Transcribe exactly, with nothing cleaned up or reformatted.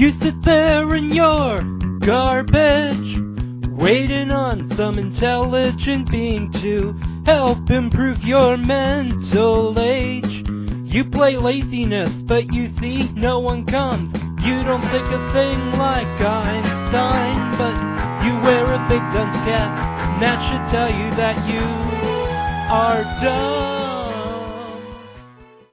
You sit there in your garbage, waiting on some intelligent being to help improve your mental age. You play laziness, but you see no one comes. You don't think a thing like Einstein, but you wear a big dunce cap, and that should tell you that you are dumb.